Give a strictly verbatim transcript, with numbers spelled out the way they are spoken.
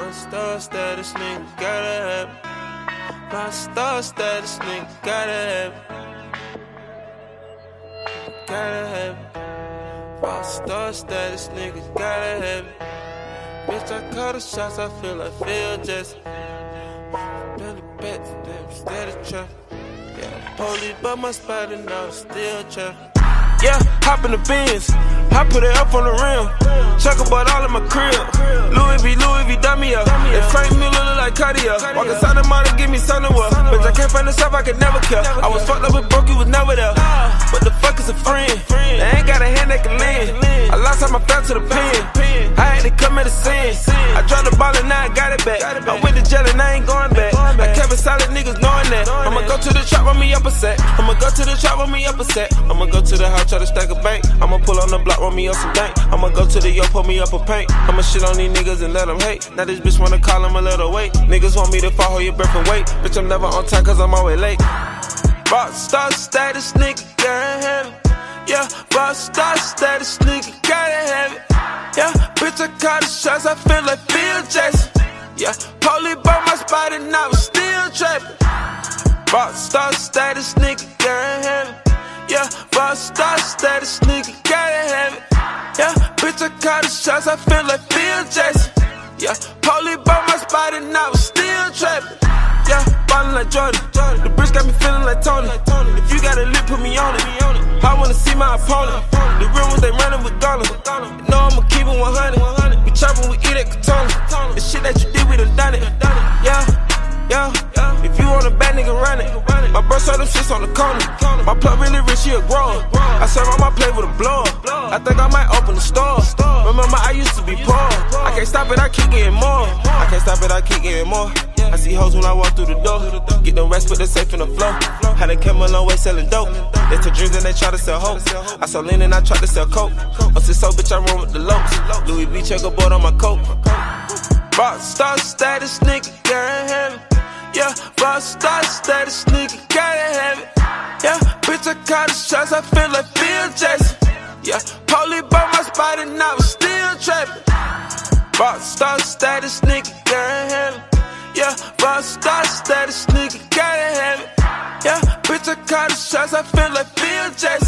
My star status, nigga, gotta have it. My star status, nigga, gotta have it. Gotta have it. My star status, nigga, gotta have it. Bitch, I call the shots, I feel like Phil Jackson. Billy Bats, damn, steady trapping. Yeah, police but my spot and I was still trapping. Yeah, hop in the Benz, I put it up on the rim. Chuck about all in my crib. Louis V, Louis V, dummy up. They Frank Miller look like Cartier. Walk inside the mall and give me something well. Bitch, I can't find the stuff I could never care. I was fucked up and broke, you was never there. What the fuck is a friend? They ain't got a hand that can lend. I lost how my fell to the pen. I had to commit a sin. I dropped the ball and now I got it back. I went to jail and I ain't going back. I kept it solid, niggas knowing that. I'ma go to the trap, run me up a set. I'ma go to the trap, run me up a set. I'ma go to the house, try to stack a bank. I'ma pull on the block, run me up some dank. I'ma go to the yo, pull me up a paint. I'ma shit on these niggas and let them hate. Now this bitch wanna call him a little wait. Niggas want me to fall, hold your breath and wait. Bitch, I'm never on time cause I'm always late. Rockstar status, nigga, gotta have it. Yeah, rockstar status, nigga, gotta have it. Yeah, bitch, I call the shots, I feel like Phil Jackson. Yeah, police bought my spot and I was still trapping. Rockstar status, nigga, gotta have it. Yeah, rockstar status, nigga, gotta have it. Yeah, bitch, I call the shots, I feel like Phil Jackson. Yeah, police bought my spot and I was still trapping. Yeah, ballin' like Jordan. The bitch got me feeling like Tony. If you got a lip, put me on it. I wanna see my opponent. The real ones, they running with dollars. You know I'ma keep it one hundred. We choppin', we eat at Katona. The shit that you did, we done done it. Yeah, yeah. If you want a bad nigga, run it. My bro saw them shits on the corner. My plug really rich, he a grower. I serve on my plate with a blower. I think I might open the store. Remember, I used to be poor. I can't stop it, I keep getting more. I can't stop it, I keep getting more. I see hoes when I walk through the door. Get them racks, put the safe in the floor. Had a came a long way selling dope. They took dreams and they try to sell hope. I saw lean and I tried to sell coke. I said so, bitch, I run with the lopes. Louis V checkerboard on my coat. Rockstar status, nigga, gotta have it. Yeah, rockstar status, nigga, gotta have it. Yeah, bitch, I call the shots, I feel like Phil Jackson. Yeah, police bought my spot and I was still trapping. Rockstar status, nigga, gotta have it. Yeah, rockstar status, nigga, gotta have it. Yeah, bitch, I call the shots, I feel like Phil Jackson.